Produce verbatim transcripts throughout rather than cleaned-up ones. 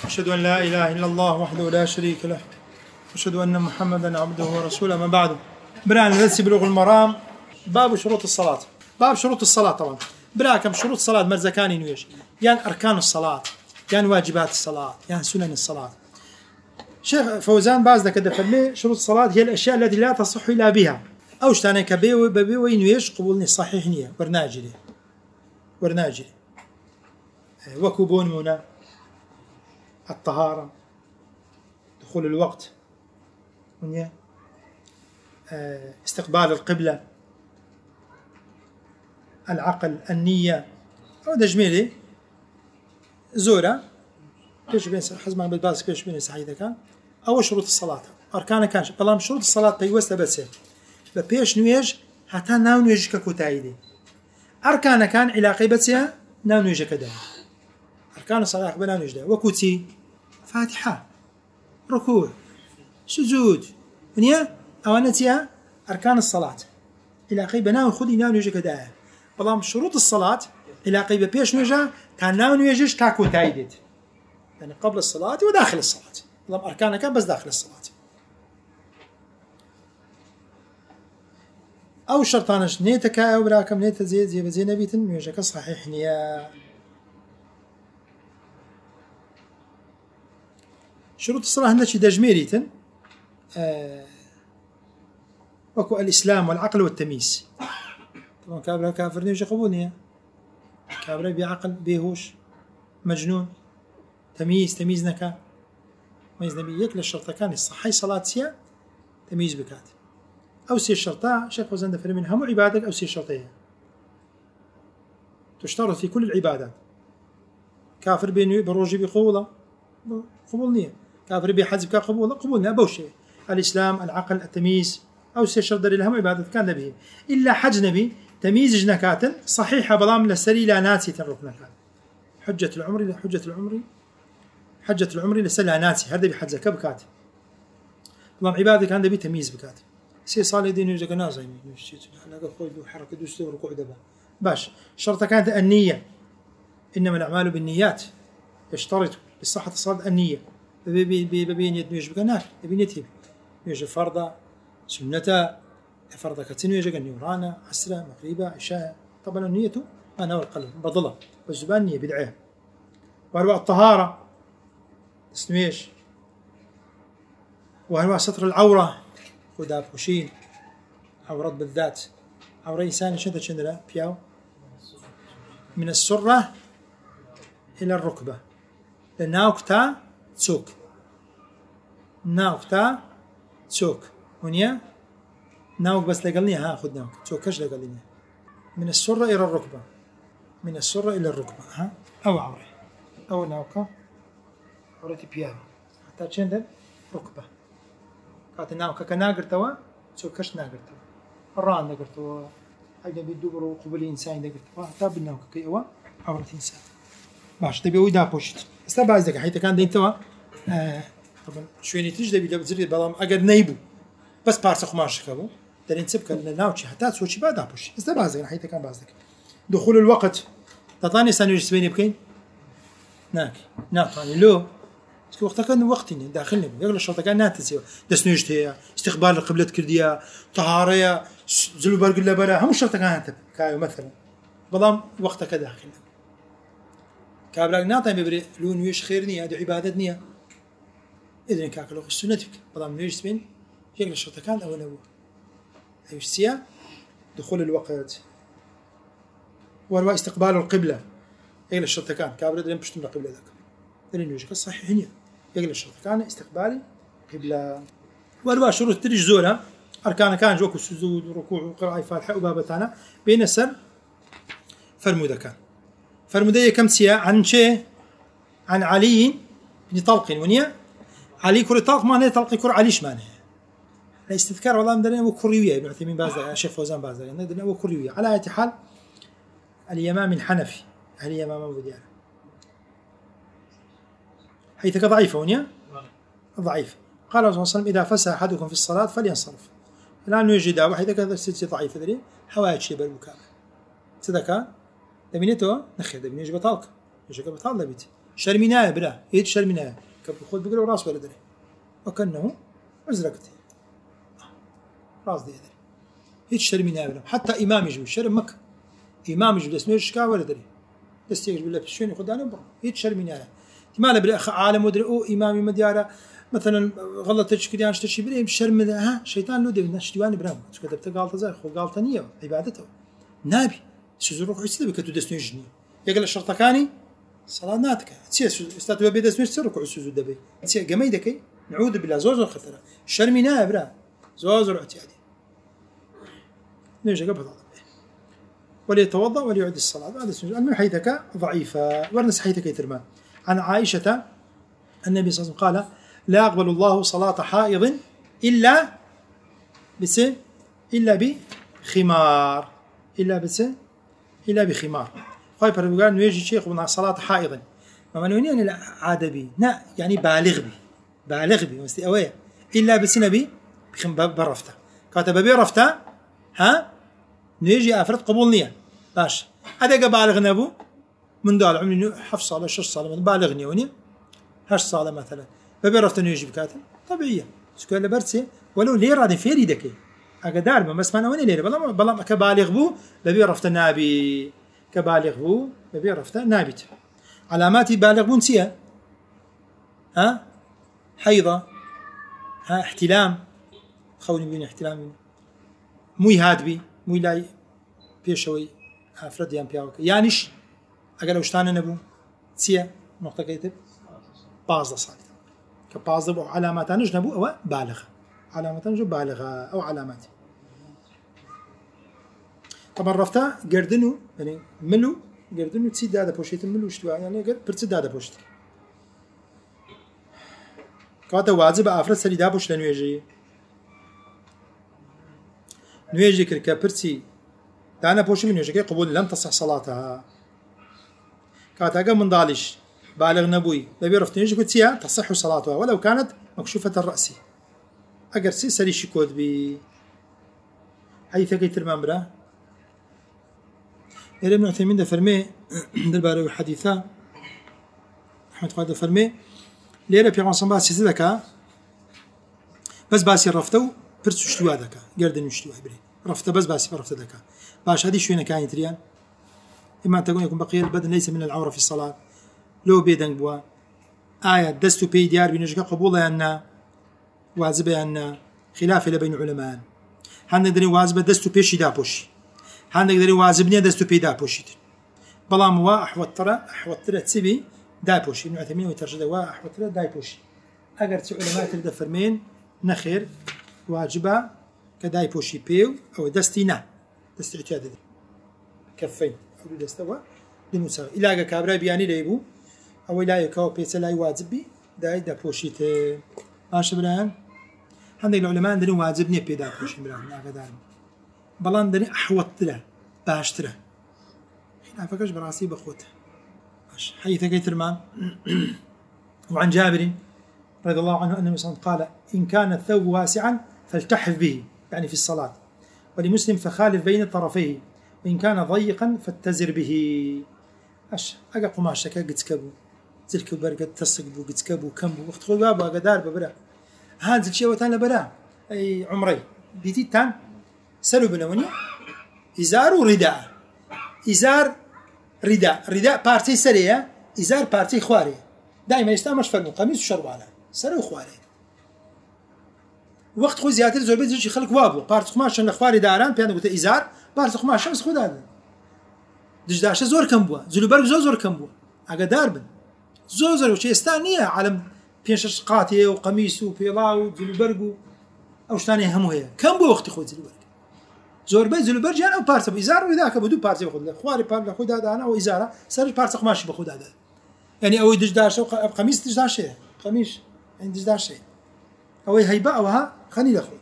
أشهد أن لا إله إلا الله وحده لا شريك له أشهد أن محمدا عبده ورسوله. ما بعد برا ندرس بلوغ المرام باب شروط الصلاة. باب شروط الصلاة طبعا برا كم شروط الصلاة مرزكاني نويش يعني أركان الصلاة يعني واجبات الصلاة يعني سنن الصلاة. شيخ فوزان باز كده فرمي شروط الصلاة هي الأشياء التي لا تصح إلا بها أو شتاني كبيو ببيو نويش قبولني صحيح نية ورناجري ورناجري وكوبون منا الطهارة دخول الوقت استقبال القبلة العقل النية أو دجميلي زورة بيش بين حزمان بالباس بيش بين سعيدة كان أو شروط الصلاة أركان كانش بلام شروط الصلاة بيوست بس ببيش نويج حتى ناو نويج ككوتايدي أركان كان علاقة بسيا ناو نويج كده أركان الصلاة قبل نويج ده وكوتي فاتحة ركوع سجود ونيا أوانتيا أركان الصلاة إلى قيبة ناو خدي ناو نويج كده بلام شروط الصلاة إلى قيبة بيش نويجا كان ناو نويجش كاكو تايدد يعني قبل الصلاة وداخل الصلاة بلام أركان كان بس داخل الصلاة أو شرطانش نيتك أو براكم نيت زي زي زي نبيت نويجك صحيح نيا. شروط الصلاة هنا شي دجميريتن آه وكو الإسلام والعقل والتمييز طبعا كابرا كافر نيجي قبولني كابرا بعقل بيهوش مجنون تمييز تمييز نكا ميز نبي يكل الشرطة كان الصحي صلاة سيا تمييز بكات أو سي الشرطة شيخ وزن دفر منها مو عبادة أو سي الشرطية تشترط في كل العبادات كافر بيني بروجي بقولة قبولني كافر بحزب كقبولة قبولنا أبوشي الإسلام العقل التمييز أو سي الشرطة لهم عبادة كان نبيه إلا حج نبي تمييز جنكات صحيحة بضام للسري لا ناسي تنركنا حجة العمر إلى حجة العمر حجة العمر لسلا ناسي هذا بحجة كبكات بضام عبادة كان نبي تمييز بكات سي صالح دين يجك نازل نشيت أنا قفل وحركة دوسته وركوع دبا باش شرطة كانت النية إنما الأعمال بالنيات يشترط لصحة الصلاة النية ببين ببين يد يجبك نار ببين يتيب يجب فرضة سنة فرضة كتنو يجب النورانا عسرة مغربة عشاء طبعا النية أنا والقلب بضلة والزبان نية بدعيها وأرواع الطهارة تسنويش وأرواع ستر العورة خداب خشين عورات بالذات عورة إنسان شنطة شندرة بياو من السرة إلى الركبة لناوكتا تسوك ناوكتا تسوك ونيا ناوك بس لقلني ها خد ناوك تسوكش لقلني من السرة إلى الركبة من السرة إلى الركبة ها أو عورة أو ناوكا عورتي بياو حتى شندر ركبة كات ناوكا كناقر توا تسوكش ناقر توا الران ناقر توا حاجة بيدبروا قبل إنسان ناقر توا حتى بالناوكا كيوا عورة إنسان باش تبي ويدا بوشت استبعد ذاك حيت كان دين توا آه طبعا شوية تجد بيلا بزري بلام أجر نيبو بس بارس خماش كابو دارين سبك الناوتشي حتى تسوي بعد أبوش استبعد ذاك حيت كان بعضك دخول الوقت تطاني سنة جسمين بكين ناك ناطاني لو وقت كان وقتني داخلني يقول الشرطة كان ناتسيو دسنوجت هي استقبال القبلة كردية طهارية زلو برق اللبرة هم الشرطة كانت كايو مثلا بلام وقتك داخلنا كابلاك ناطن ببري لون ويش خيرني هذه عبادتني إذن كاكلو السنتك بضام نيجس بين يقل الشرطة كان أو نبوه أيش سيا دخول الوقت وروا استقبال القبلة يقل الشرطة كان كابلا دلين بشتم القبلة ذاك دلين يوجك الصحيح هنا يقل الشرطة كان استقبالي قبلة وروا شروط تريج زولا أركان كان جوك السجود وركوع وقراءة فاتحة وبابتانا بين السر فرمودا كان فرمودية كم سيا عن شيء عن علي بن طلق ونيا علي كري طلق ما نه طلق كري عليش ما نه الاستذكار والله مدرنا وكريوية ابن عثيمين باز الشيخ فوزان باز مدرنا وكريوية على أي حال اليمام الحنفي اليمام أبو ديار حيث ضعيفة ونيا ضعيف قال صلى الله عليه وسلم إذا فسح أحدكم في الصلاة فلينصرف الآن يوجد وحيد كذا سلسلة ضعيفة ذري حوايج شيء بالمكان صدقا دمينته نخير دمين يجي بطالك يجي بطال دبيت شرميناه برا هيك شرميناه كبر خود بقول راس ولا دري وكأنه أزرقته راس دي دري هيك شرميناه برا حتى إمام يجوا شرم مك إمام يجوا اسمه شكا ولا دري دستيج بالله بشون يخدانه برا هيك شرميناه ما بلا عالم ودري أو إمامي مديارة مثلا غلطت شكريان شتشي بريم شرم ها شيطان لو دي الناس ديواني برام كتبت غلطه زي خو غلطه نيه عبادته نابي سوزو روح يستبي كتو دسنو جني يقل الشرطه كاني صلاه ناتك تسي استاتو بي دسمش سركو سوزو دبي تسي قميدك نعوذ بالله زوز خطره شرمي نابرا زوز اعتيادي نيجي قبل وليتوضا وليعد الصلاه هذا سنة المهم حيثك ضعيفه ورنس حيثك يترمان عن عائشه النبي صلى الله عليه وسلم قال لا يقبل الله صلاة حائض إلا بس إلا بخمار إلا بس إلا بخمار خاي بربقان نيجي شيخ من صلاة حائض ما معنوني أنا لا عاد بي لا يعني بالغ بي بالغ بي مستوى إلا بس نبي بخم برفته كاتب بي رفته ها نيجي أفرد قبول نية باش هذا بالغ نبو من دال عمري حف صلاة شش صلاة من بالغ نيوني هش صلاة مثلا فبيرفت انه يجي بكاتب طبيعيه سكول لبرسي ولو ليه رادي فيري دكي اقدار ما بس ما وين ليه بلا بلا كبالغ بو بيرفت نابي كبالغ بو بيرفت نابت علامات بالغ بو نسيها ها حيضه ها احتلام خوني بين احتلام موي هادبي موي لاي بيشوي افرد يام بياوك يانش اقل وشتان نبو سيا نقطه كيتب باز صار كبازب أو علامات نجنبو أو بالغ علامات نجنب بالغة أو علامات طبعا رفتا قردنو يعني ملو قردنو تسيد هذا بوشيت ملو اشتوا يعني قرد برتسد هذا بوشت كاتا واجب أفرد سري دا بوش لنويجي نويجي كركا برتسي دانا بوشي من نويجي قبول لن تصح صلاتها كاتا قم من ضالش بالغ نبوي لبي رفت نيجي قلت يا تصح صلاتها ولو كانت مكشوفة الرأس أجر سي سري شكود بي حيث كي ترمان برا إلى ابن عثيمين ده فرمي دلبارو حديثا أحمد قاد فرمي ليرة بيغان صنبا سيسي دكا بس باسي رفتو برسو شتوا دكا قردن شتوا بري رفته بس باسي رفته دكا باش هذه شوينة كاين تريان إما تقول يكون بقية البدن ليس من العورة في الصلاة لو بيدنگ بوا آية دستو بي ديار بينجا قبولها أن واجبة أن خلاف بين علماء هندك دري واجبة دستو بيشي دا بوشي هندك دري واجبني دستو بي دا بوشي بلام وا أحوطرة أحوطرة تسبي دا بوشي ابن عثيمين ويترجد وا أحوطرة دا بوشي أجر تي علماء تريد فرمين نخير واجبة كداي بوشي بيو أو دستينا دست اعتياد كفين أو دستوا دنوسا إلاقا كابرا بياني ليبو أو إلاقا كاو بيسا لاي واجبي داي دا بوشيت ماشي بران هندك العلماء دنو واجبني بيدا بوشي بران لاقا دارم بلان دني أحوط له باشتره خلافكش براسي بخوته حيث كيترمان وعن جابر رضي الله عنه أن النبي قال إن كان الثوب واسعا فالتحف به يعني في الصلاة ولمسلم فخالف بين طرفيه وإن كان ضيقا فاتزر به أش أجا قماش كا قتكبو زلك برقة تصقبو قتكبو كمبو وقت خو بابا قدار ببرا هذا الشيء وتانا برا أي عمري بيتي تان سلو بنوني إزار ورداء إزار رداء رداء بارتي سريع إزار بارتي خواري دائما يستعمل فرق قميص وشروال سرو خواري وقت خو زياتر زور بيت شي خلق وابو بارت قماش الخواري داران بيان قلت إزار بارت قماش بس خد هذا دجداش زور كم بوا زلو برق زور زور كم بوا أجا داربن زور زور وشي استانية عالم بينشش قاتي وقميص وبيلاو زلو برقو أو شتانية همو هي كم بوا وقت خود زلو برق زور بيت زلو برج أنا وبارت بإزار وذاك بدو بارت بخد خواري بارت بخد هذا أنا وإزارة سر بارت قماش بخد هذا يعني أو دجداش أو قميص دجداش قميص يعني دجداش أو هيبة أو ها خلي لأخوي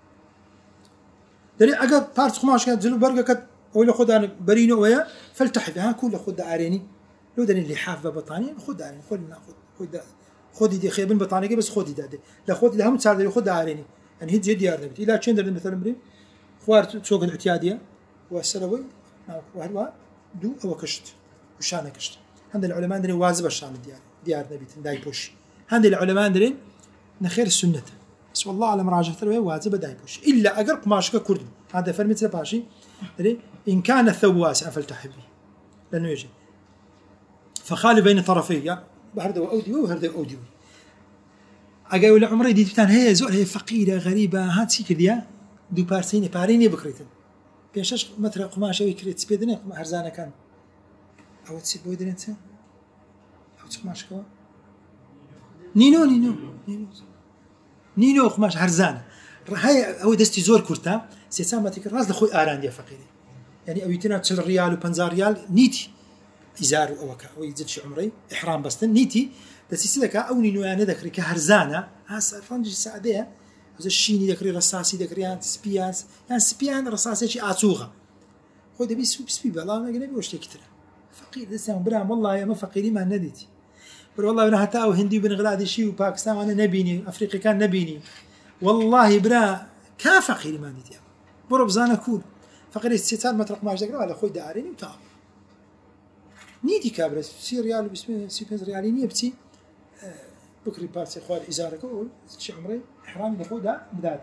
دري أجا بارت قماش كانت زلو برقة كت أو اللي خد أنا برينو ويا فلتحف ها كل خد عاريني لو دني اللي حاف ببطاني خد عاريني خد ناخد خد خد دي خيبن بطاني بس خد دي لا خد لهم صار دي خد عاريني يعني هي جدي يارد إلى تشندر مثلا بري خوار سوق الاعتيادية والسلوي وهلوا دو أو كشت وشانة كشت هند العلماء درين واجب الشان ديار ديار نبيت داي بوش هند العلماء درين نخير السنة بس والله على مراجعة له واجب داي بوش إلا أجر قماشك كرد هذا فرمت لباشي درين إن كان الثوب واسع فلتحب به لأنه يجي فخالف بين طرفيه يعني بهرده أودي وهرده أودي أجا ولا عمري دي تان هي زور هي فقيرة غريبة هات شي كذا دو بارسيني باريني بكريتن بيشش متر قماش أو كريت سبيدني هرزانة كان أو تسيب بودن أنت أو تقماش كوا نينو نينو نينو نينو قماش هرزانة هاي هو دستي زور كرتا سيسام ما تكر راس لخوي آران دي فقيرة يعني أو يتنا تشل ريال وبنزار ريال نيتي إزار أو كا أو يزيدش عمري إحرام بس نيتي بس يصير كا أو نينو أنا ذكري كهرزانة هاس فرنج سعدية هذا الشيني ذكري رصاصي ذكري يعني سبيانس يعني سبيان رصاصي شيء أعصوغة خو ده بيس بيس بيبي الله ما جنبي وش تكتره فقير لسه برام والله يا ما فقيري ما نديتي والله أنا حتى أو هندي وبنغلاديشي وباكستان وأنا نبيني أفريقيا كان نبيني والله برا كا فقيري ما نديتي برب زانا كول فقير استيتان ما ترق ماش ذكره على خوي داريني وتعب نيتي كابرس سي ريال باسمه سي بنز رياليني بتي بكري بارتي خوال إزارك أقول شي عمري إحرامي لخودا بدات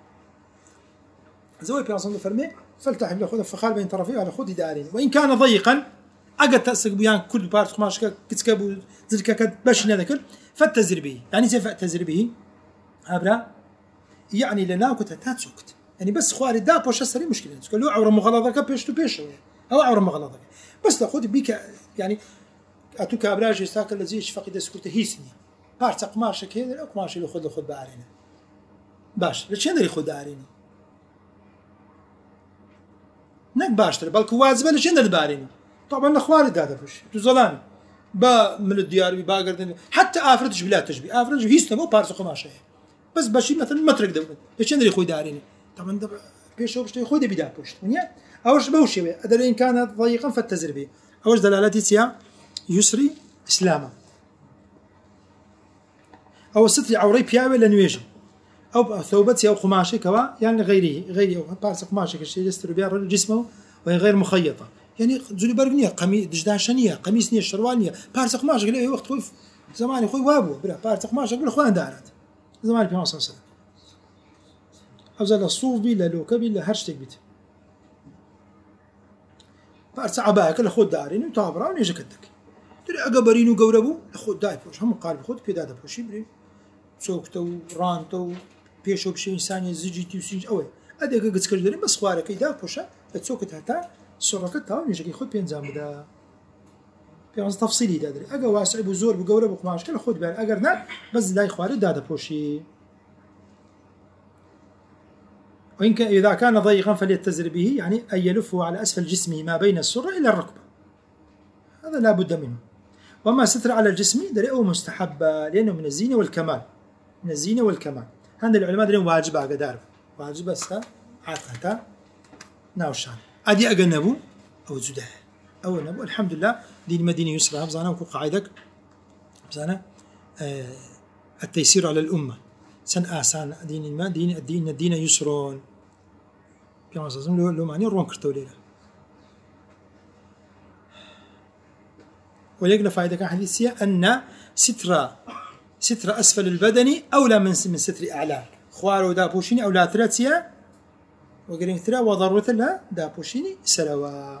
زوي بيانصون فرمي فلتحب لخودا فخال بين طرفيه على خود دارين وإن كان ضيقا أجد تأسق بيان كل بارت خماش كتكبو زلك كد باش نذكر فاتزر به يعني كيف أتزر به هبرا يعني لنا كنت تاتسكت يعني بس خواري دا بوش سري مشكلة تقول له عور مغلظة كبيش تبيش أو عور مغلظة بس تأخذ بيك يعني أتوك أبراج يستاك الذي فقد سكوت هيسني بارت قماش كذا أو قماش اللي خذ خذ بعرينا باش ليش يندري خذ بعريني نك باش ترى بالك واجبه ليش يندري بعريني طبعا الأخوار هذا بوش تزلاني با من الديار با قردن حتى آفرتش بلا تشبي آفرتش هيسنا مو بارت قماش بس باشي مثلا مترك ده ليش يندري خذ بعريني طبعا ده بيش هو بشتري خذ بدا بوش ونيا أوش بوشي أدل إن كانت ضيقا فاتزر به أوش دلالتي سيا يسري إسلاما أو ستر عوري بياوي لنويجي أو ثوبتي أو قماشي كوا يعني غيره غيره أو بارس قماشي كشيء يستر بيا الرجل جسمه وهي غير مخيطة يعني زولي برقنية قميص دجداشنية قميص نية شروانية بارس قماشي قال وقت خوي زمان خوي وابو بلا بارس قماشي قال خوان دارت زمان في مصر سنة أو زال الصوف بلا لوكبي لا هرشتك بيت بارس عباك لا خود دارين وتابرا ونيجي كدك تري أجبرين وجوربو خود داي بوش هم قارب خود كده ده بوشي بري سوكتو رانتو بيشو بشي إنسان يزجيتي وسيج أوي أدي أجا قصكر دارين بس خواره كده بوشة تسوكت هتا سرقة تاو نيجي خود بينزام ده بيانز تفصيلي ده دري أجا واسع بزور بجوربو قماش كله خود بير أجرنا بس داي خواره ده ده بوشي وإن كان إذا كان ضيقا فليتزر به يعني أن يلفه على أسفل جسمه ما بين السرة إلى الركبة هذا لا بد منه وما ستر على الجسم درئه مستحب لأنه من الزينة والكمال من الزينة والكمال هذا العلماء درئه واجب أقدار واجب بس عاتقتا ناوشان أدي أجنبه أو زده أو نبو الحمد لله دين مدينة يسرى بزانا وكو قاعدك بزانا آه التيسير على الأمة سن آسان دين ما دين الدين الدين يسرون كما سأزم له لو معني رون كرتوا ليلة وليقل فائدة كان حديثية أن ستر ستر أسفل البدن أولى من من ستر أعلى خوارو دابوشيني أولى ثلاثية وقرين ثلاثة وضرورة لا دابوشيني سلوا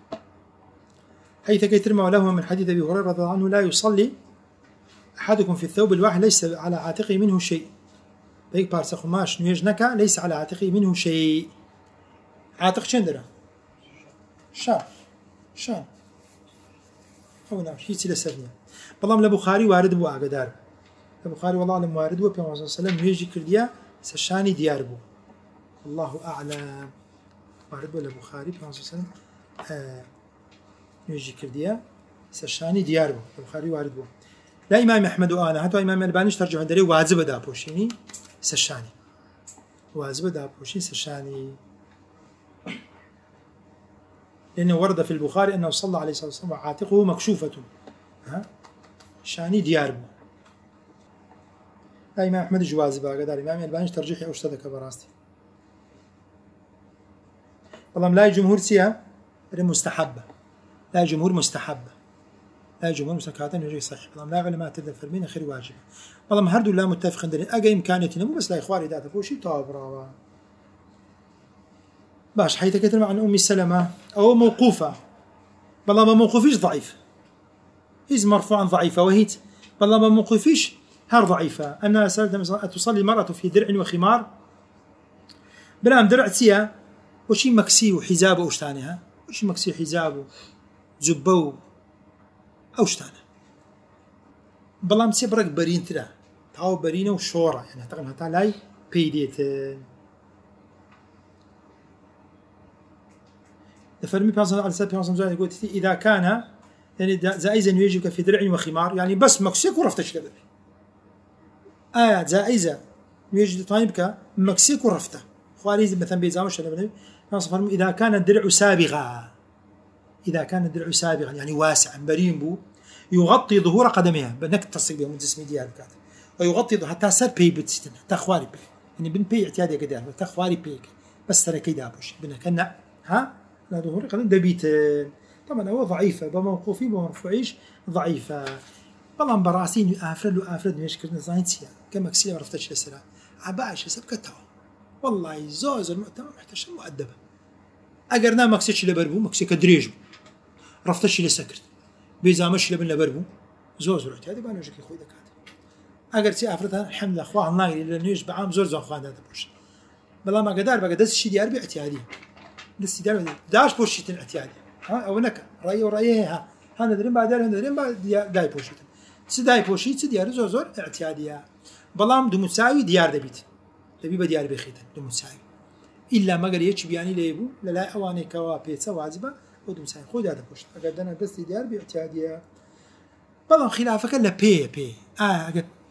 حيث كيتر له من حديث أبي هريرة رضي الله عنه لا يصلي أحدكم في الثوب الواحد ليس على عاتقه منه شيء بيك بارس خماش نيجنكا ليس على عاتقه منه شيء عاتق شندرة شان شان أو نعم شيء سيل سرنيا بالله من البخاري وارد بو أقدار البخاري والله علم وارد بو بيوم صلى الله عليه وسلم يجي كرديا سشاني ديار بو الله أعلم وارد بو البخاري بيوم صلى الله عليه وسلم آه يجي كرديا سشاني ديار بو البخاري وارد بو لا إمام أحمد وأنا حتى إمام الباني ترجع عندنا واجب دا بوشيني سشاني واجب دا بوشين سشاني لأنه ورد في البخاري أنه صلى الله عليه وسلم عاتقه مكشوفة ها شاني دياربو لا إمام أحمد جواز باقدار إمام الباني ترجيحي أشتدك براستي والله لا جمهور سيا مستحبة لا جمهور مستحبة لا جمهور مسكاتن يجي صحيح والله لا علماء تدفر من خير واجب والله ما هردوا لا متفق درين اجا امكانيتنا مو بس لا اخواري داتا فوشي طابرا باش حيث كتر عن ام سلمة او موقوفه والله ما موقوفيش ضعيف هي مرفوعا ضعيفه وهي والله ما موقوفيش هر ضعيفه انا سالت تصلي المراه في درع وخمار بلام درع تيا وشي مكسي وحزابه وشتانها وشي مكسي حزابه زبو اوشتانه بلام سيبرك برين ترى تاو برينه وشوره يعني تقريبا حتى لاي بيديت فرمي بيانسون على سبيل بيانسون يقول اذا كان يعني زائزا يجيك في درع وخمار يعني بس مكسيك ورفتش كذا آية زائزة يجي طيبك مكسيك ورفته خواريز مثلا بيزامش ولا فرمي إذا كان الدرع سابغا إذا كان الدرع سابغا يعني واسعا بريم بو يغطي ظهور قدمها بنك تصيب بهم جسمي ديالك ويغطي حتى سر بي بتستن حتى خواري بي يعني بن بي اعتيادي كده حتى خواري بيك بس ترى كده بوش بنكنا ها لا ظهور قدم دبيت طبعا هو ضعيفة بموقوفين بمرفوعيش ضعيفة والله براسين افرد وافرد مش كنا زاينتيا كما كسي ما عرفتش السلام عباش سبكتها والله زوز المؤتمر محتاج مؤدبه اقرنا ما كسيتش لبربو ما كسي كدريج رفتش لسكرت بيزا مش لبن لبربو زوز رحت هذه بانو جكي خوي دكات اقرتي افرتها الحمد لله اخوان الله لنيش بعام زور زو اخوان هذا بوش بلا ما قدر بقى دس شي ديار باعتيادي دس ديار داش بوشيتن اعتيادي ها او نك راي ورايها هذا درين بعد هذا درين بعد داي بوشيتن سداي بوشيت سديار زور زور اعتياديه بلام دو مساوي ديار دبيت دبي بديار بخيتن دو مساوي الا ما قال يچ بياني ليبو لا اواني كوا بيتسا واجبه ودو مساوي خذ هذا بوشت اقدنا دس ديار باعتياديه بلام خلافك لا بي بي اه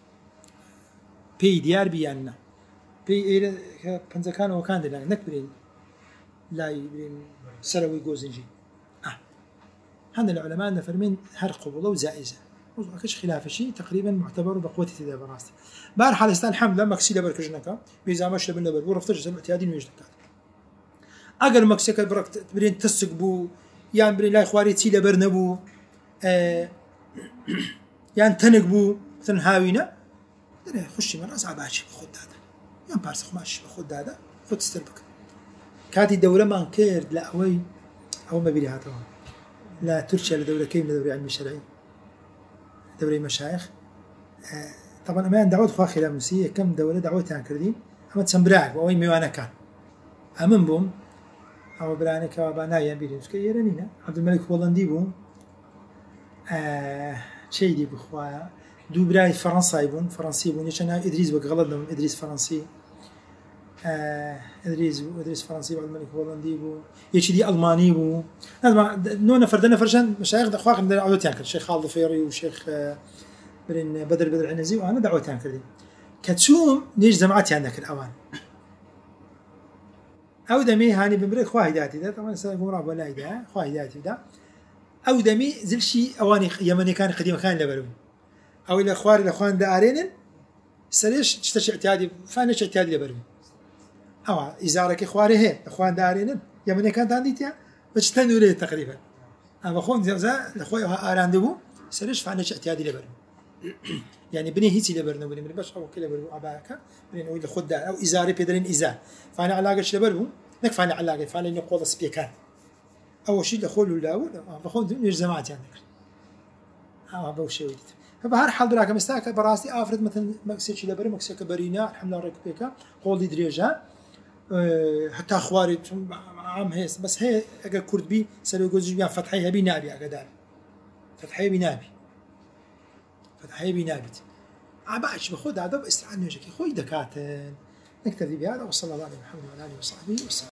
بي ديار بيانا بي بنز كان وكان لا نكبرين لا يبين سلوي جوزنجي اه هذا العلماء نفرمين هر قبوله وزائزه ما كاش خلاف شيء تقريبا معتبر بقوه تدا براست بار حال است الحمد لله مكسي لبركجنكا بيزا مش لبن لبر ورفتش سمع اعتيادين ويجدك اقل مكسك برك برين تسقبو يعني برين لا اخواري تي لبرنبو آه يعني تنقبو مثلا هاوينا خشي من راس عباشي خذ هذا يعني بارسخ ماشي خذ هذا خذ استربك كاتي دوله ما انكرد لا هوي او ما بيلي هاتوا لا ترشى لدوله كيم لدوله علم الشرعي دوري مشايخ آه طبعا امان دعوت خوا خلاف مسيه كم دوله دعوتها كردين اما تسمبراك وين ميوانا كان امن بوم او براني كوابانا يبيلي سكيرنينا عبد الملك هولندي بوم آه شيء دي بخوايا دو براي فرنسا بون فرنسي بون يشنا ادريس بغلط لهم ادريس فرنسي آه ادريس ادريس فرنسي عبد الملك هولندي بو يشي دي الماني بو نونا فردنا فرشان مشايخ اخواق دعوتها كان الشيخ خالد الفيري والشيخ آه برين بدر بدر عنزي وانا دعوتها كردين كتسوم نيج جماعتي عندك الاوان او دمي هاني بمريك خواهداتي ده طبعا سيقوم راب ولا ده خواهداتي ده او دمي زل شي اواني يمني كان قديم كان لبلو او الاخوار الاخوان دارين سريش تشتش اعتيادي فانش اعتيادي لبلو او ازارك اخواري هي اخوان دارين يمني كانت عنديتها بتشتنوا لي تقريبا انا اخوان زا الاخويا اراندبو سريش فانش اعتيادي لبلو يعني بني هيتي لبرنا بني بس او كده برو اباك بني نقول خد او ازاري بيدرين ازار فانا علاقه لبرو نكفى انا علاقه فانا نقول سبيكان اول شيء دخول ولا باخذ من جماعتي عندك اه ابو شويت فبهر حال براك مستاك براسي افرض مثلا مكسيتش لبر مكسيك برينا الحمد لله ركبك قولي دريجه أه حتى اخواري عام هيس بس هي اجا كرد بي سلو جوز بيان فتحيها بنابي اقدام فتحيها بنابي فتحيها بنابت عباش باخذ هذا باستعانه وجهك خوي دكاتن نكتفي بهذا وصلى الله على محمد وعلى اله وصحبه وسلم.